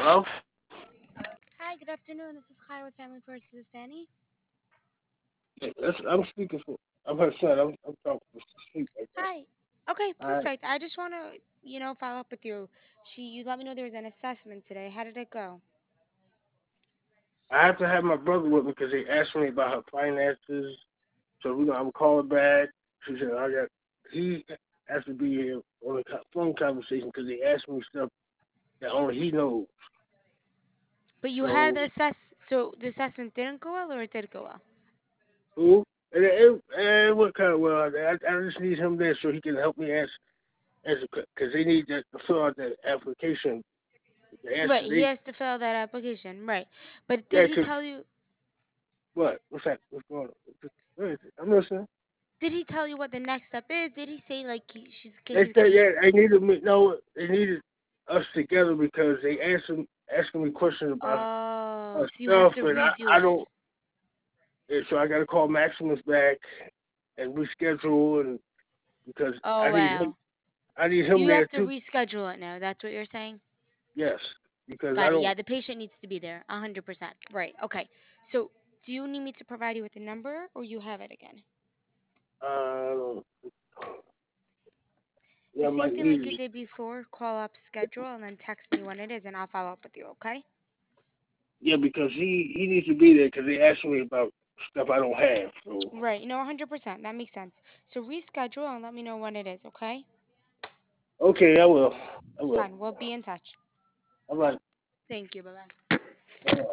Hello? Hi, good afternoon. This is Chaya with Family First. This is Fanny. I'm speaking for. I'm her son. I'm talking to speak like that. Hi. Okay, I perfect. I just want to, follow up with you. You let me know there was an assessment today. How did it go? I have to have my brother with me because he asked me about her finances. So I'm calling back. She said I got. He has to be here on the phone conversation because he asked me stuff that only he knows. But you had So so the assessment didn't go well or it did go well? who? And what kind of well? I just need him there so he can help me answer because they need to fill out that application. The Right, answer he they has to fill out that application. Right. But did yeah. he Cause tell you what? What's that? What's going on? What is it? I'm listening. what the next step is? Did he say like she's They getting said, paid? yeah, they needed me. No, they needed us together because they asking me questions about Oh, her so you have stuff, to and redo I it. don't. And so I got to call Maximus back and reschedule, and because Oh, wow. I need So him you there have to too. reschedule it now. That's what you're saying? Yes, because I Got it. don't. Yeah, the patient needs to be there. 100%. Right. Okay. So, do you need me to provide you with the number or you have it again? Uh, The yeah, I same might thing like need you it. did before, call up, schedule, and then text me when it is, and I'll follow up with you, okay? Yeah, because he needs to be there because they asked me about stuff I don't have. So Right. No, 100%. That makes sense. So, reschedule and let me know when it is, okay? okay, I will. I will. Fine. We'll be in touch. All right. Thank you. Bye bye. All right.